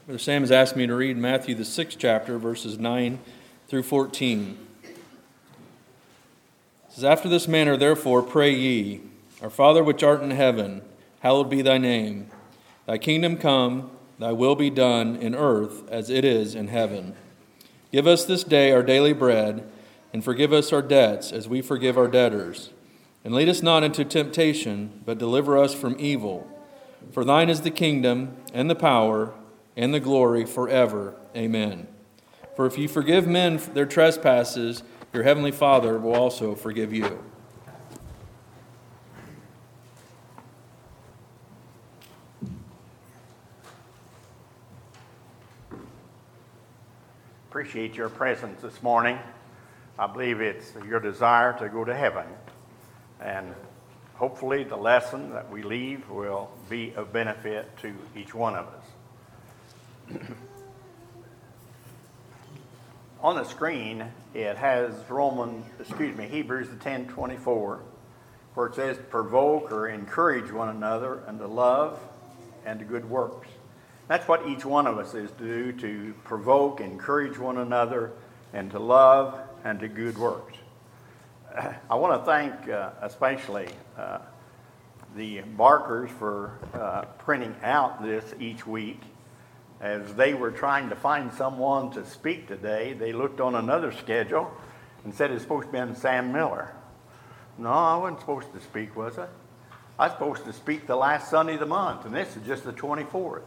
Brother Sam has asked me to read Matthew, the 6th chapter, verses 9 through 14. It says, "After this manner, therefore, pray ye, Our Father which art in heaven, hallowed be thy name. Thy kingdom come, thy will be done in earth as it is in heaven. Give us this day our daily bread, and forgive us our debts as we forgive our debtors. And lead us not into temptation, but deliver us from evil. For thine is the kingdom, and the power, and the glory forever. Amen. For if you forgive men their trespasses, your heavenly Father will also forgive you." Appreciate your presence this morning. I believe it's your desire to go to heaven. And hopefully the lesson that we leave will be of benefit to each one of us. On the screen, it has Hebrews 10:24, where it says, "Provoke or encourage one another unto love and to good works." That's what each one of us is to do, to provoke, encourage one another, and to love and to good works. I want to thank especially the Barkers for printing out this each week. As they were trying to find someone to speak today, they looked on another schedule and said it's supposed to be Sam Miller. No, I wasn't supposed to speak, was I? I was supposed to speak the last Sunday of the month, and this is just the 24th.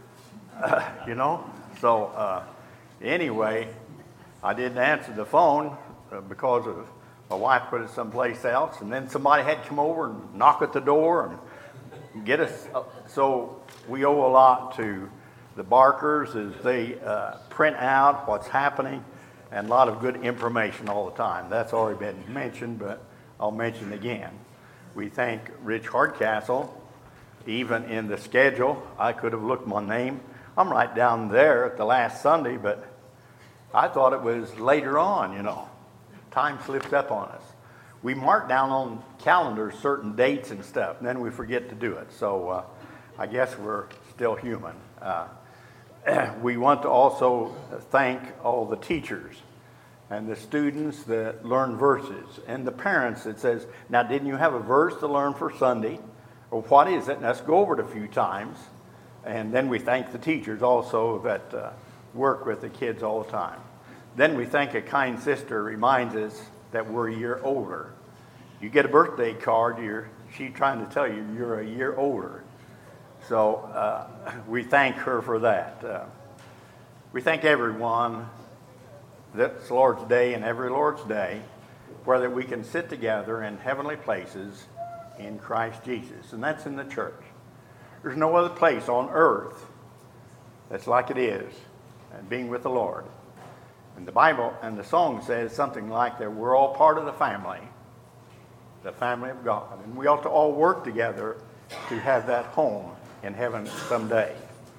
So anyway, I didn't answer the phone because of my wife put it someplace else, and then somebody had to come over and knock at the door and get us. So we owe a lot to the Barkers as they print out what's happening, and a lot of good information all the time. That's already been mentioned, but I'll mention it again. We thank Rich Hardcastle. Even in the schedule, I could have looked my name. I'm right down there at the last Sunday, but I thought it was later on, Time slips up on us. We mark down on calendars certain dates and stuff, and then we forget to do it. So I guess we're still human. We want to also thank all the teachers and the students that learn verses, and the parents that says, "Now, didn't you have a verse to learn for Sunday? Or what is it?" And let's go over it a few times. And then we thank the teachers also that work with the kids all the time. Then we thank a kind sister reminds us that we're a year older. You get a birthday card, she's trying to tell you you're a year older. So we thank her for that. We thank everyone this Lord's Day and every Lord's Day, whether we can sit together in heavenly places in Christ Jesus. And that's in the church. There's no other place on earth that's like it is, and being with the Lord. And the Bible and the song says something like that we're all part of the family of God. And we ought to all work together to have that home in heaven someday.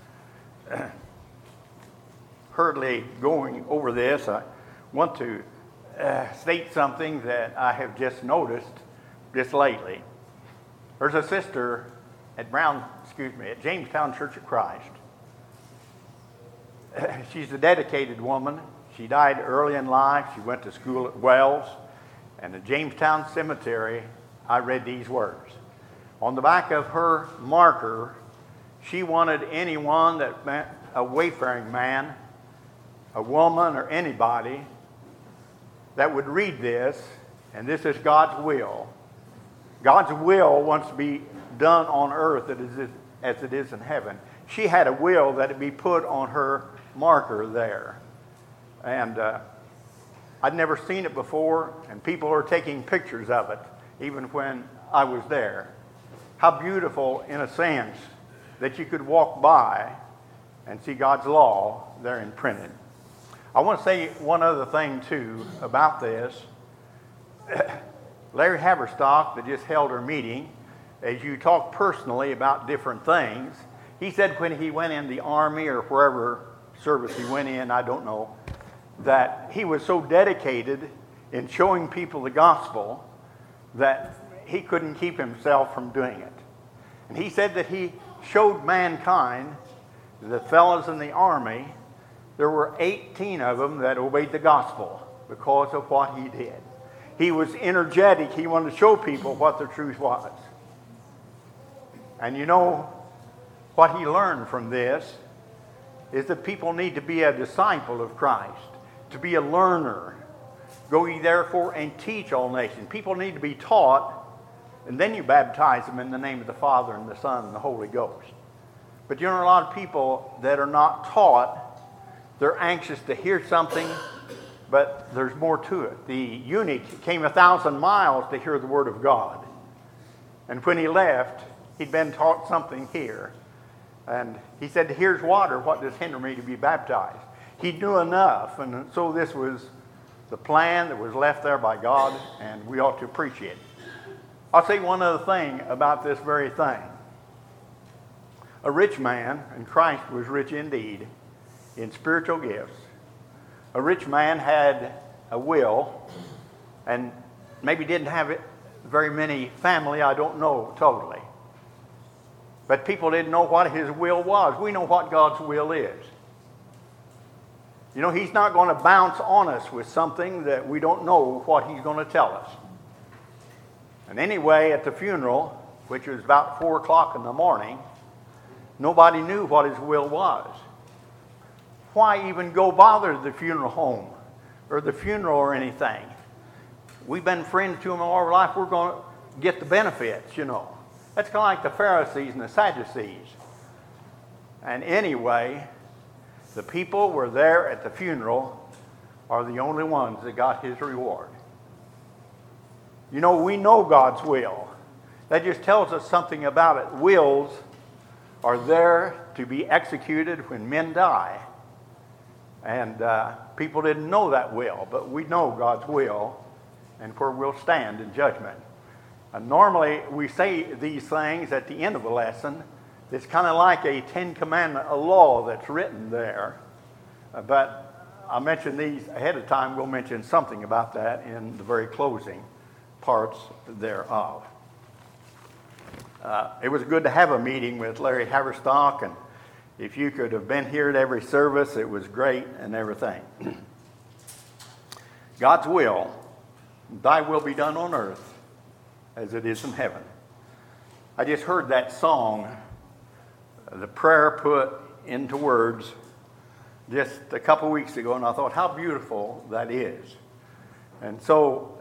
Hurriedly going over this, I want to state something that I have just noticed just lately. There's a sister at at Jamestown Church of Christ. She's a dedicated woman. She died early in life. She went to school at Wells. And at Jamestown Cemetery, I read these words. On the back of her marker, she wanted anyone that meant a wayfaring man, a woman, or anybody that would read this, and this is God's will. God's will wants to be done on earth as it is in heaven. She had a will that it be put on her marker there. And I'd never seen it before, and people are taking pictures of it, even when I was there. How beautiful, in a sense, that you could walk by and see God's law there imprinted. I want to say one other thing, too, about this. Larry Haverstock, that just held her meeting, as you talk personally about different things, he said when he went in the Army or wherever service he went in, I don't know, that he was so dedicated in showing people the gospel that he couldn't keep himself from doing it. And he said that he showed mankind the fellows in the army, there were 18 of them that obeyed the gospel because of what he did. He was energetic. He wanted to show people what the truth was. And you know, what he learned from this is that people need to be a disciple of Christ, to be a learner. Go ye therefore and teach all nations. People need to be taught, and then you baptize them in the name of the Father and the Son and the Holy Ghost. But you know, a lot of people that are not taught, they're anxious to hear something, but there's more to it. The eunuch came 1,000 miles to hear the word of God. And when he left, he'd been taught something here. And he said, here's water. What does hinder me to be baptized? He knew enough. And so this was the plan that was left there by God, and we ought to appreciate it. I'll say one other thing about this very thing. A rich man, and Christ was rich indeed, in spiritual gifts. A rich man had a will, and maybe didn't have very many family, I don't know totally. But people didn't know what his will was. We know what God's will is. You know, he's not going to bounce on us with something that we don't know what he's going to tell us. And anyway, at the funeral, which was about 4 o'clock in the morning, nobody knew what his will was. Why even go bother the funeral home or the funeral or anything? We've been friends to him all our life. We're going to get the benefits, you know. That's kind of like the Pharisees and the Sadducees. And anyway, the people were there at the funeral are the only ones that got his reward. You know, we know God's will. That just tells us something about it. Wills are there to be executed when men die. And people didn't know that will, but we know God's will and where we'll stand in judgment. Normally, we say these things at the end of a lesson. It's kind of like a 10 Commandment, a law that's written there. But I'll mention these ahead of time. We'll mention something about that in the very closing parts thereof. It was good to have a meeting with Larry Haverstock, and if you could have been here at every service, it was great and everything. God's will, thy will be done on earth as it is in heaven. I just heard that song, the prayer put into words, just a couple weeks ago, and I thought how beautiful that is. And so,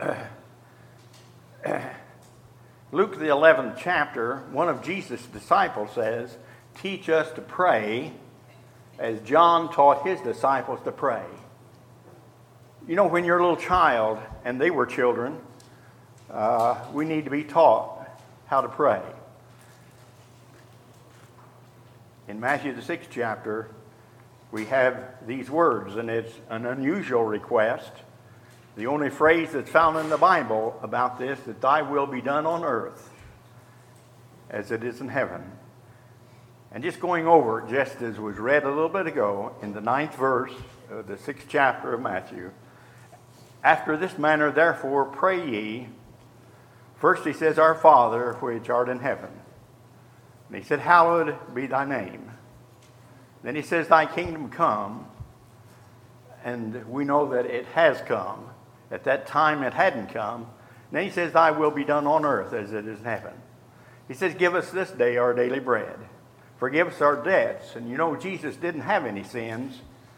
Luke the 11th chapter, one of Jesus' disciples says, teach us to pray as John taught his disciples to pray. You know, when you're a little child, and they were children, we need to be taught how to pray. In Matthew the 6th chapter, we have these words, and it's an unusual request. The only phrase that's found in the Bible about this, that thy will be done on earth as it is in heaven. And just going over it, just as was read a little bit ago, in the 9th verse of the 6th chapter of Matthew, after this manner, therefore, pray ye. First he says, Our Father, which art in heaven. And he said, hallowed be thy name. Then he says, thy kingdom come. And we know that it has come. At that time it hadn't come. Then he says, thy will be done on earth as it is in heaven. He says, give us this day our daily bread. Forgive us our debts. And you know, Jesus didn't have any sins.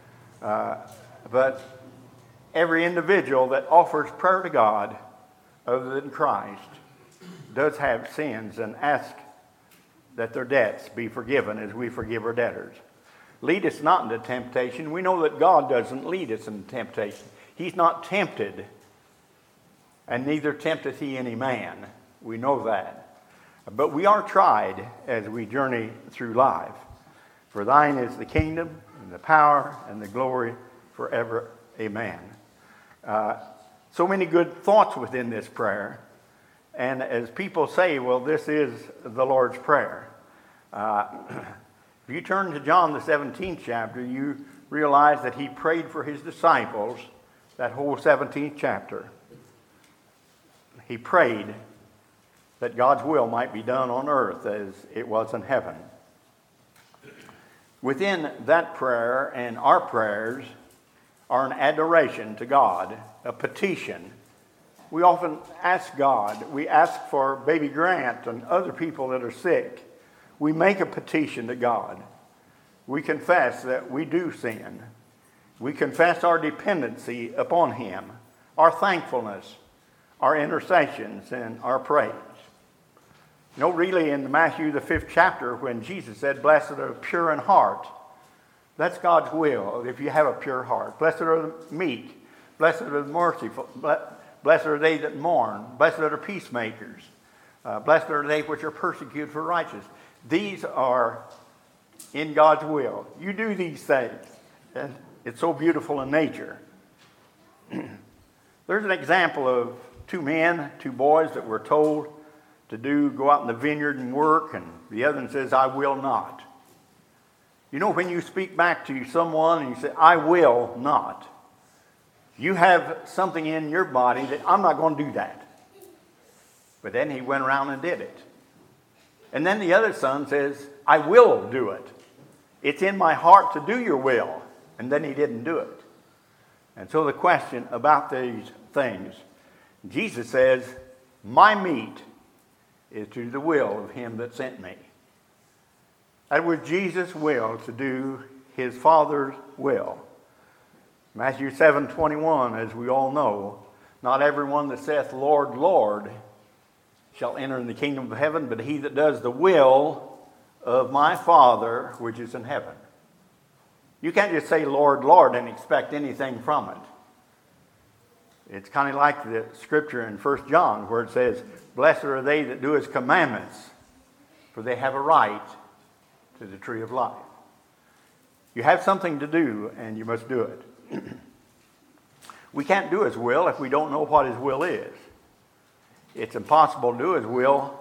But every individual that offers prayer to God other than Christ does have sins and ask that their debts be forgiven as we forgive our debtors. Lead us not into temptation. We know that God doesn't lead us into temptation. He's not tempted, and neither tempteth he any man. We know that. But we are tried as we journey through life. For thine is the kingdom, and the power, and the glory forever. Amen. So many good thoughts within this prayer. And as people say, well, this is the Lord's Prayer. If you turn to John the 17th chapter, you realize that he prayed for his disciples that whole 17th chapter. He prayed that God's will might be done on earth as it was in heaven. Within that prayer and our prayers are an adoration to God, a petition. We often ask God, we ask for baby Grant and other people that are sick. We make a petition to God. We confess that we do sin. We confess our dependency upon Him, our thankfulness, our intercessions, and our praise. You know, really in Matthew, the 5th chapter, when Jesus said, "Blessed are the pure in heart," that's God's will, if you have a pure heart. Blessed are the meek. Blessed are the merciful. Blessed are they that mourn. Blessed are the peacemakers. Blessed are they which are persecuted for righteousness. These are in God's will. You do these things. And it's so beautiful in nature. There's an example of two boys that were told to go out in the vineyard and work, and the other one says, "I will not." You know, when you speak back to someone and you say, "I will not," you have something in your body that, "I'm not going to do that." But then he went around and did it. And then the other son says, "I will do it. It's in my heart to do your will." And then he didn't do it. And so the question about these things, Jesus says, "My meat is to do the will of Him that sent me." That was Jesus' will, to do His Father's will. Matthew 7:21, as we all know, "Not everyone that saith, Lord, Lord, shall enter in the kingdom of heaven, but he that does the will of my Father which is in heaven." You can't just say, "Lord, Lord," and expect anything from it. It's kind of like the scripture in 1 John where it says, "Blessed are they that do His commandments, for they have a right to the tree of life." You have something to do, and you must do it. We can't do His will if we don't know what His will is. It's impossible to do His will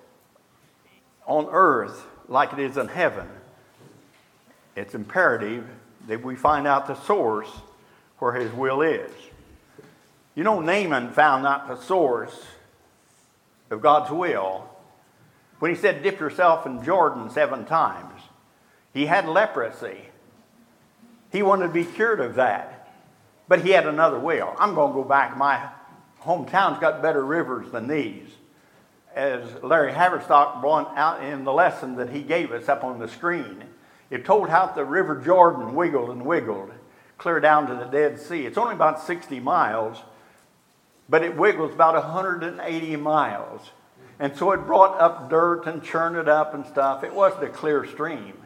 on earth like it is in heaven. It's imperative that we find out the source where His will is. You know, Naaman found out the source of God's will when he said, "Dip yourself in Jordan 7 times. He had leprosy. He wanted to be cured of that. But he had another will. "I'm going to go back. My hometown's got better rivers than these." As Larry Haverstock brought out in the lesson that he gave us up on the screen, it told how the River Jordan wiggled and wiggled, clear down to the Dead Sea. It's only about 60 miles, but it wiggles about 180 miles. And so it brought up dirt and churned it up and stuff. It wasn't a clear stream.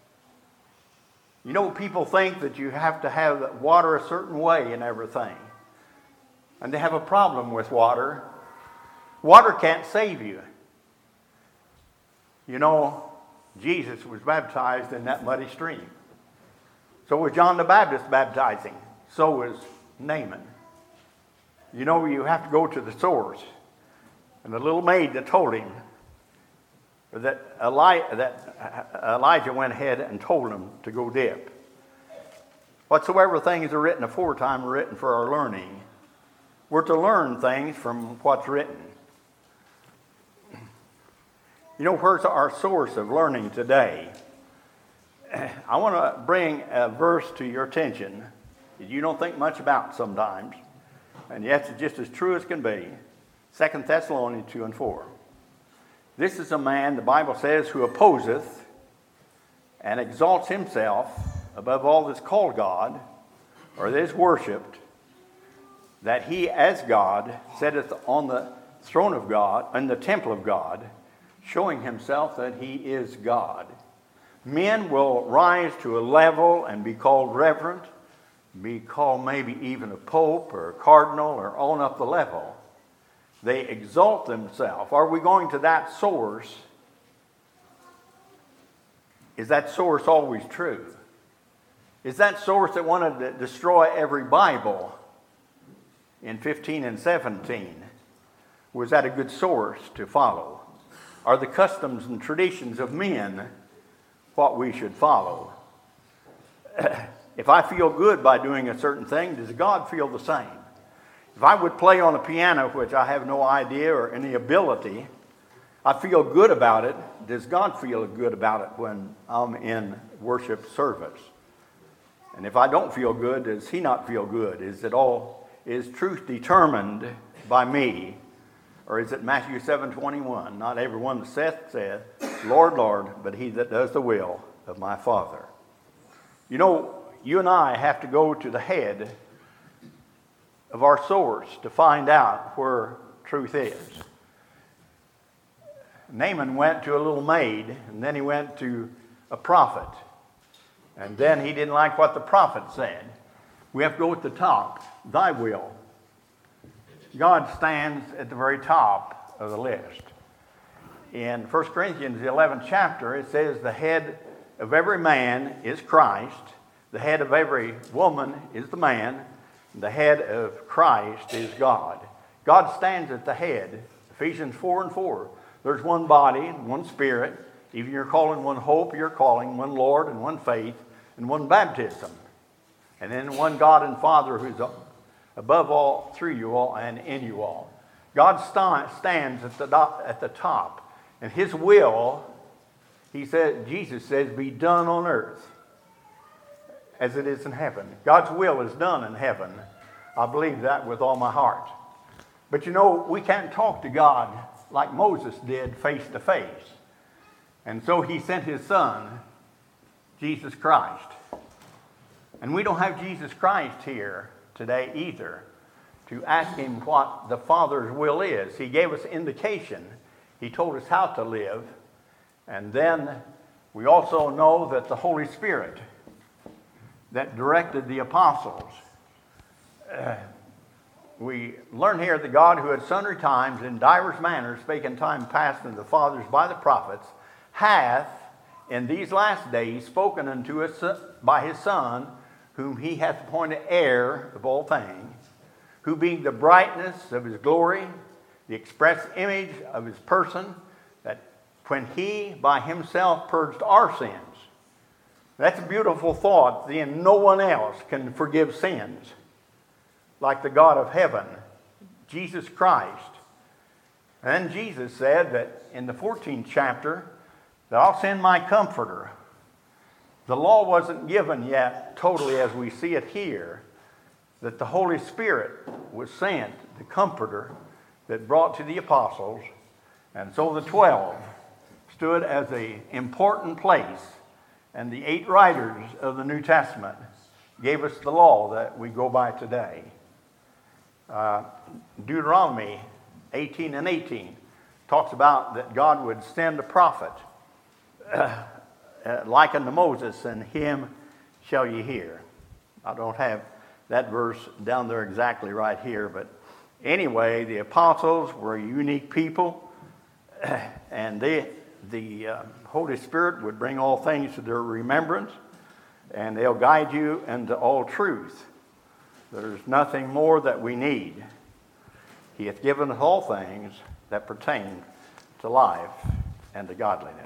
You know, people think that you have to have water a certain way and everything. And they have a problem with water. Water can't save you. You know, Jesus was baptized in that muddy stream. So was John the Baptist baptizing. So was Naaman. You know, you have to go to the source. And the little maid that told him that Elijah went ahead and told him to go dip. Whatsoever things are written aforetime are written for our learning. We're to learn things from what's written. You know, where's our source of learning today? I want to bring a verse to your attention that you don't think much about sometimes, and yet it's just as true as can be. 2 Thessalonians 2:4. "This is a man," the Bible says, "who opposeth and exalts himself above all that's called God, or that is worshipped, that he as God sitteth on the throne of God, in the temple of God, showing himself that he is God." Men will rise to a level and be called reverend, be called maybe even a pope or a cardinal or on up the level. They exalt themselves. Are we going to that source? Is that source always true? Is that source that wanted to destroy every Bible in 15 and 17? Was that a good source to follow? Are the customs and traditions of men what we should follow? If I feel good by doing a certain thing, does God feel the same? If I would play on a piano, which I have no idea or any ability, I feel good about it. Does God feel good about it when I'm in worship service. And if I don't feel good, does he not feel good? Is truth determined by me? Or is it Matthew 7:21? Not everyone that saith, Lord, Lord, but he that does the will of my Father. You know, you and I have to go to the head of our source to find out where truth is. Naaman went to a little maid, and then he went to a prophet. And then he didn't like what the prophet said. We have to go at the top, thy will. God stands at the very top of the list. In 1 Corinthians, the 11th chapter, it says the head of every man is Christ. The head of every woman is the man. The head of Christ is God. God stands at the head. Ephesians 4:4. There's one body, one spirit. Even you're calling one hope, you're calling one Lord and one faith and one baptism. And then one God and Father who's above all, through you all, and in you all. God stands at the top. And his will, Jesus says, be done on earth as it is in heaven. God's will is done in heaven. I believe that with all my heart. But you know, we can't talk to God like Moses did face to face. And so he sent his son, Jesus Christ. And we don't have Jesus Christ here today either to ask him what the Father's will is. He gave us indication. He told us how to live. And then we also know that the Holy Spirit that directed the apostles. We learn here that God, who at sundry times in divers manners spake in time past unto the fathers by the prophets, hath in these last days spoken unto us by his Son, whom he hath appointed heir of all things, who being the brightness of his glory, the express image of his person, that when he by himself purged our sins. That's a beautiful thought. Then no one else can forgive sins like the God of heaven, Jesus Christ. And then Jesus said that in the 14th chapter that I'll send my comforter. The law wasn't given yet totally as we see it here, that the Holy Spirit was sent, the comforter that brought to the apostles. And so the 12 stood as an important place. And the 8 writers of the New Testament gave us the law that we go by today. Deuteronomy 18:18 talks about that God would send a prophet like unto Moses, and him shall ye hear. I don't have that verse down there exactly right here, but anyway, the apostles were a unique people, and the Holy Spirit would bring all things to their remembrance, and they'll guide you into all truth. There's nothing more that we need. He hath given us all things that pertain to life and to godliness.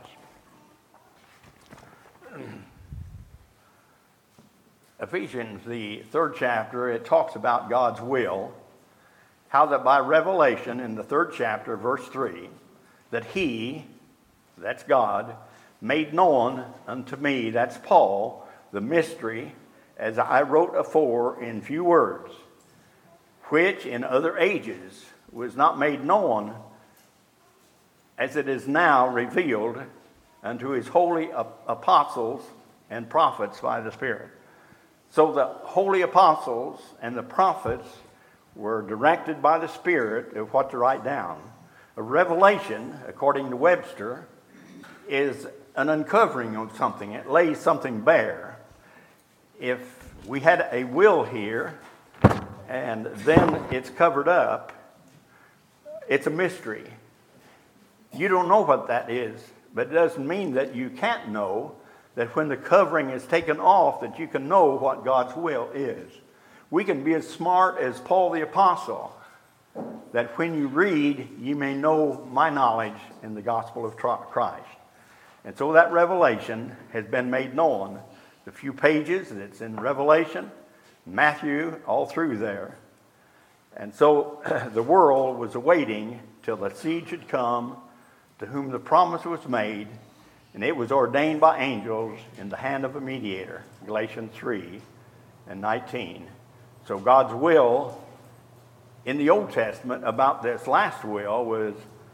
Ephesians, the 3rd chapter, it talks about God's will, how that by revelation in the 3rd chapter, verse 3, that he, that's God, made known unto me, that's Paul, the mystery, as I wrote afore in few words, which in other ages was not made known, as it is now revealed unto his holy apostles and prophets by the Spirit. So the holy apostles and the prophets were directed by the Spirit of what to write down. A revelation, according to Webster, is an uncovering of something. It lays something bare. If we had a will here and then it's covered up, it's a mystery. You don't know what that is, but it doesn't mean that you can't know that when the covering is taken off, that you can know what God's will is. We can be as smart as Paul the Apostle, that when you read, you may know my knowledge in the gospel of Christ. And so that revelation has been made known. The few pages that's in Revelation, Matthew, all through there. And so the world was awaiting till the seed should come, to whom the promise was made, and it was ordained by angels in the hand of a mediator, Galatians 3:19. So God's will in the Old Testament about this last will was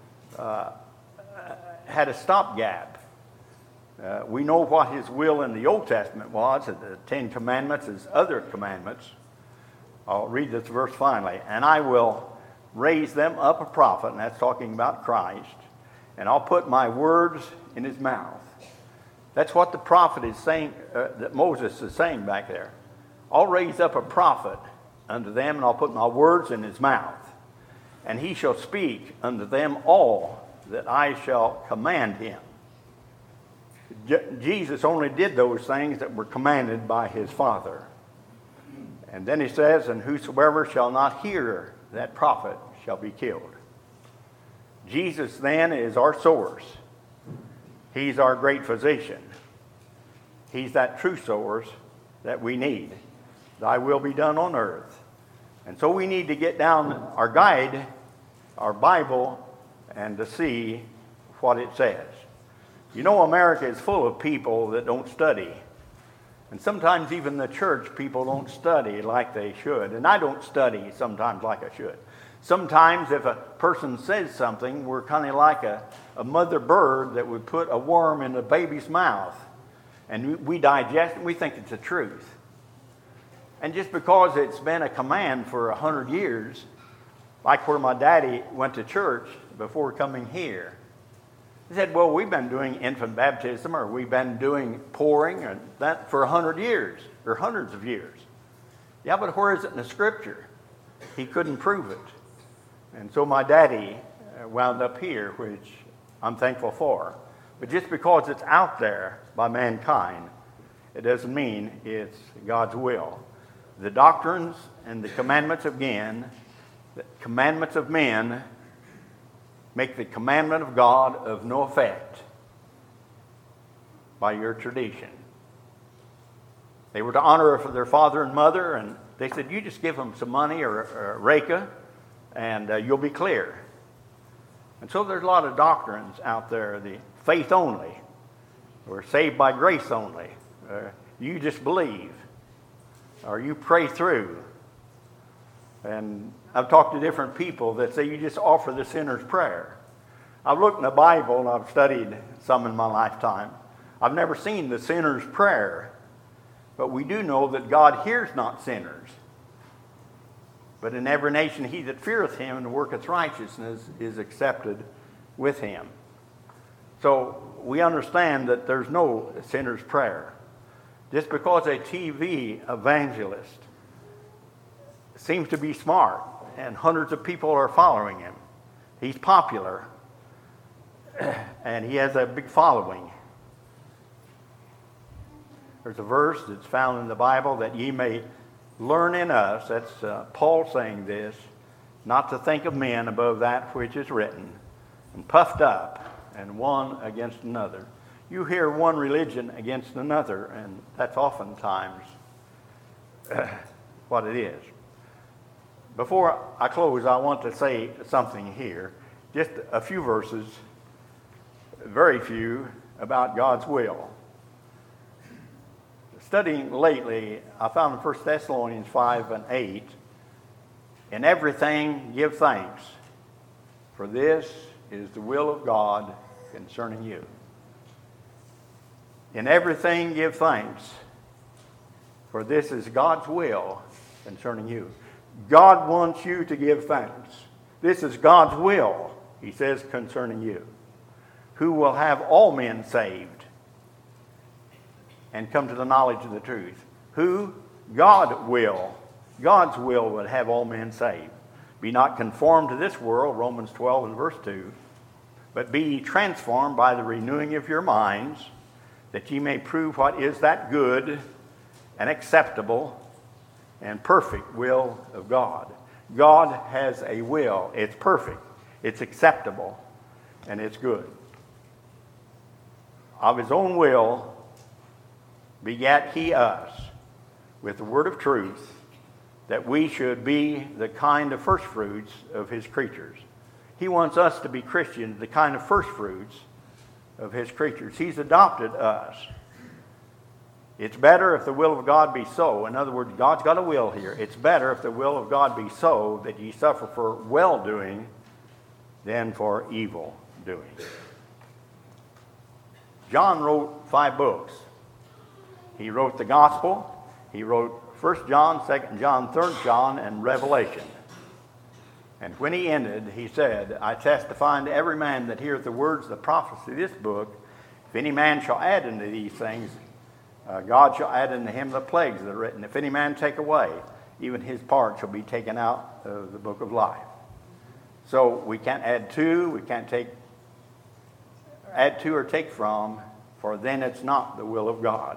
had a stopgap. We know what his will in the Old Testament was, that the Ten Commandments, his other commandments. I'll read this verse finally. And I will raise them up a prophet, and that's talking about Christ, and I'll put my words in his mouth. That's what the prophet is saying, that Moses is saying back there. I'll raise up a prophet unto them, and I'll put my words in his mouth, and he shall speak unto them all that I shall command him. Jesus only did those things that were commanded by his Father. And then he says, and whosoever shall not hear that prophet shall be killed. Jesus then is our source. He's our great physician. He's that true source that we need. Thy will be done on earth. And so we need to get down our guide, our Bible, and to see what it says. You know, America is full of people that don't study. And sometimes even the church people don't study like they should. And I don't study sometimes like I should. Sometimes if a person says something, we're kind of like a mother bird that would put a worm in a baby's mouth. And we digest it, we think it's the truth. And just because it's been a command for 100 years, like where my daddy went to church before coming here, he said, well, we've been doing infant baptism, or we've been doing pouring, and that for 100 years, or hundreds of years. Yeah, but where is it in the Scripture? He couldn't prove it. And so my daddy wound up here, which I'm thankful for. But just because it's out there by mankind, it doesn't mean it's God's will. The doctrines and the commandments of men make the commandment of God of no effect by your tradition. They were to honor their father and mother, and they said, you just give them some money or a reka, and you'll be clear. And so there's a lot of doctrines out there, the faith only, or saved by grace only, you just believe, or you pray through. And I've talked to different people that say you just offer the sinner's prayer. I've looked in the Bible, and I've studied some in my lifetime. I've never seen the sinner's prayer, but we do know that God hears not sinners. But in every nation he that feareth him and worketh righteousness is accepted with him. So we understand that there's no sinner's prayer. Just because a TV evangelist seems to be smart and hundreds of people are following him, he's popular, and he has a big following. There's a verse that's found in the Bible that ye may learn in us, that's Paul saying this, not to think of men above that which is written, and puffed up, and one against another. You hear one religion against another, and that's oftentimes what it is. Before I close, I want to say something here. Just a few verses, very few, about God's will. Studying lately, I found in 1 Thessalonians 5:8, in everything give thanks, for this is the will of God concerning you. In everything give thanks, for this is God's will concerning you. God wants you to give thanks. This is God's will, he says, concerning you, who will have all men saved and come to the knowledge of the truth. Who? God will. God's will would have all men saved. Be not conformed to this world, Romans 12 and verse 2, but be ye transformed by the renewing of your minds, that ye may prove what is that good and acceptable and perfect will of God. God has a will. It's perfect, it's acceptable, and it's good. Of his own will begat he us with the word of truth, that we should be the kind of first fruits of his creatures. He wants us to be Christians, the kind of first fruits of his creatures. He's adopted us. It's better if the will of God be so. In other words, God's got a will here. It's better if the will of God be so that ye suffer for well-doing than for evil doing. John wrote 5 books. He wrote the Gospel. He wrote 1 John, 2 John, 3 John, and Revelation. And when he ended, he said, I testify unto every man that heareth the words of the prophecy of this book, if any man shall add unto these things, God shall add unto him the plagues that are written. If any man take away, even his part shall be taken out of the book of life. So we can't add to, we can't add to or take from, for then it's not the will of God.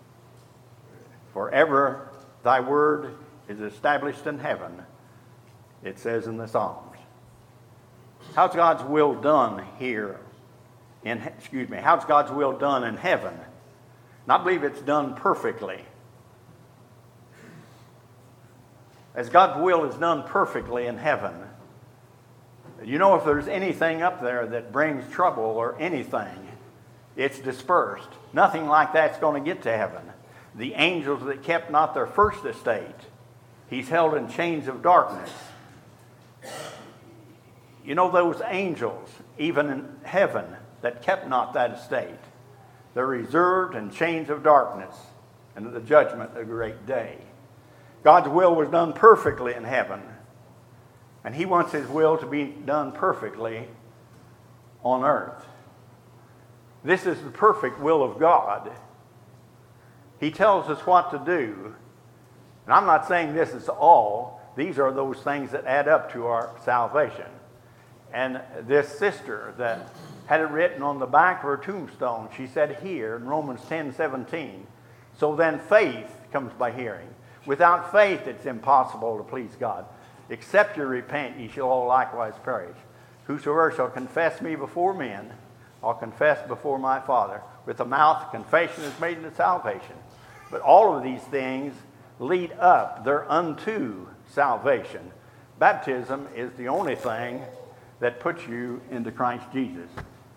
Forever thy word is established in heaven, it says in the Psalms. How's God's will done here? How's God's will done in heaven? And I believe it's done perfectly. As God's will is done perfectly in heaven, you know, if there's anything up there that brings trouble or anything, it's dispersed. Nothing like that's going to get to heaven. The angels that kept not their first estate, he's held in chains of darkness. You know, those angels, even in heaven, that kept not that estate, they're reserved in chains of darkness unto the judgment of the great day. God's will was done perfectly in heaven, and he wants his will to be done perfectly on earth. This is the perfect will of God. He tells us what to do. And I'm not saying this is all. These are those things that add up to our salvation. And this sister that had it written on the back of her tombstone, she said here in Romans 10:17, so then faith comes by hearing. Without faith it's impossible to please God. Except you repent, ye shall all likewise perish. Whosoever shall confess me before men, I'll confess before my Father. With the mouth, confession is made unto salvation. But all of these things lead up thereunto salvation. Baptism is the only thing that puts you into Christ Jesus.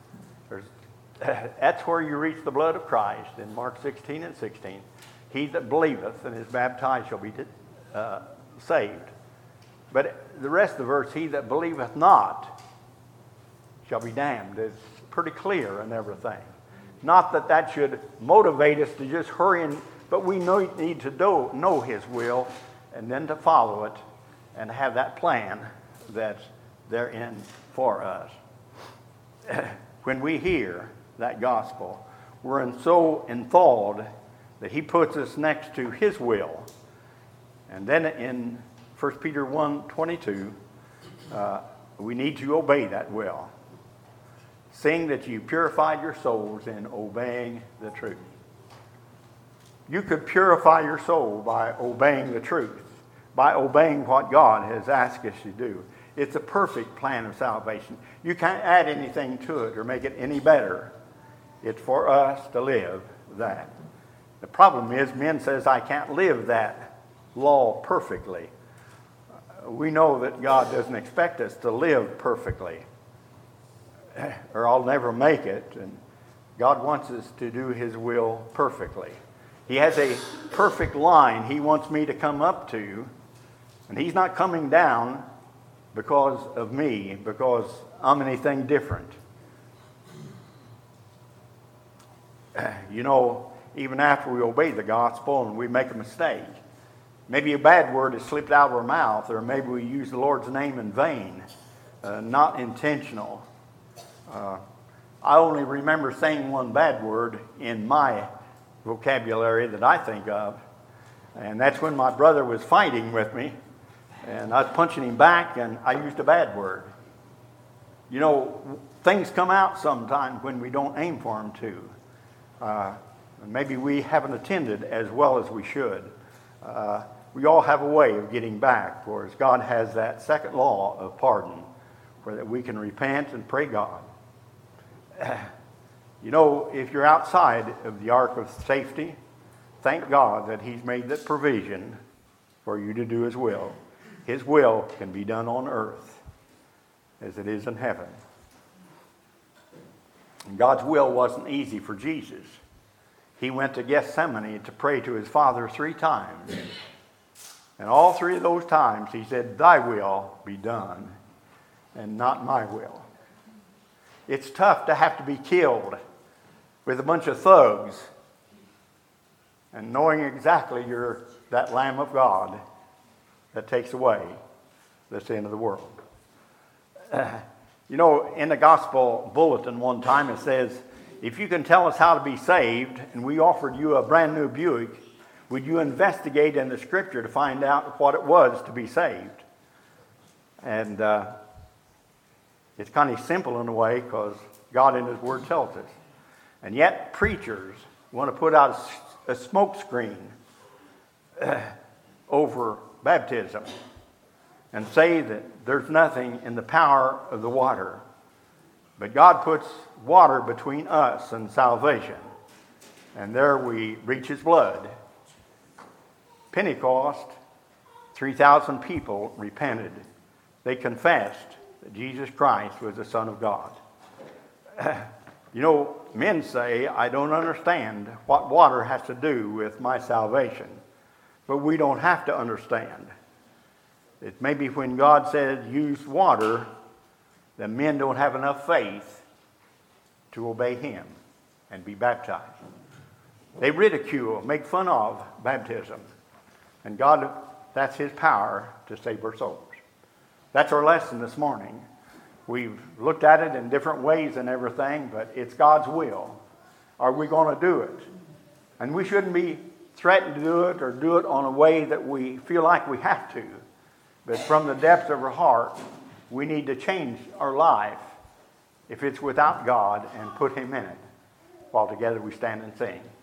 That's where you reach the blood of Christ in Mark 16:16. He that believeth and is baptized shall be saved. But the rest of the verse, he that believeth not shall be damned. It's pretty clear in everything. Not that that should motivate us to just hurry in, but we need to know his will and then to follow it and have that plan that's therein for us. When we hear that gospel, we're so enthralled that he puts us next to his will. And then in 1 Peter 1:22, we need to obey that will. Seeing that you purified your souls in obeying the truth. You could purify your soul by obeying the truth, by obeying what God has asked us to do. It's a perfect plan of salvation. You can't add anything to it or make it any better. It's for us to live that. The problem is, men says, I can't live that law perfectly. We know that God doesn't expect us to live perfectly, or I'll never make it. And God wants us to do his will perfectly. He has a perfect line he wants me to come up to, and he's not coming down because of me, because I'm anything different. You know, even after we obey the gospel and we make a mistake, maybe a bad word has slipped out of our mouth, or maybe we use the Lord's name in vain, not intentional. I only remember saying one bad word in my vocabulary that I think of, and that's when my brother was fighting with me, and I was punching him back, and I used a bad word. You know, things come out sometimes when we don't aim for them to. Maybe we haven't attended as well as we should. We all have a way of getting back, whereas God has that second law of pardon, where that we can repent and pray God. You know, if you're outside of the ark of safety, thank God that he's made that provision for you to do his will. His will can be done on earth as it is in heaven. And God's will wasn't easy for Jesus. He went to Gethsemane to pray to his Father 3 times. And all 3 of those times he said, "Thy will be done, and not my will." It's tough to have to be killed with a bunch of thugs and knowing exactly you're that Lamb of God that takes away the sin of the world. In the gospel bulletin one time it says, if you can tell us how to be saved and we offered you a brand new Buick, would you investigate in the scripture to find out what it was to be saved? And it's kind of simple in a way because God in his word tells us. And yet preachers want to put out a smoke screen over baptism and say that there's nothing in the power of the water. But God puts water between us and salvation. And there we reach his blood. Pentecost, 3,000 people repented. They confessed that Jesus Christ was the Son of God. Men say, I don't understand what water has to do with my salvation. But we don't have to understand. It may be when God said use water, that men don't have enough faith to obey him and be baptized. They ridicule, make fun of baptism. And God, that's his power to save our souls. That's our lesson this morning. We've looked at it in different ways and everything, but it's God's will. Are we going to do it? And we shouldn't be threatened to do it or do it on a way that we feel like we have to. But from the depths of our heart, we need to change our life if it's without God and put him in it. While together we stand and sing.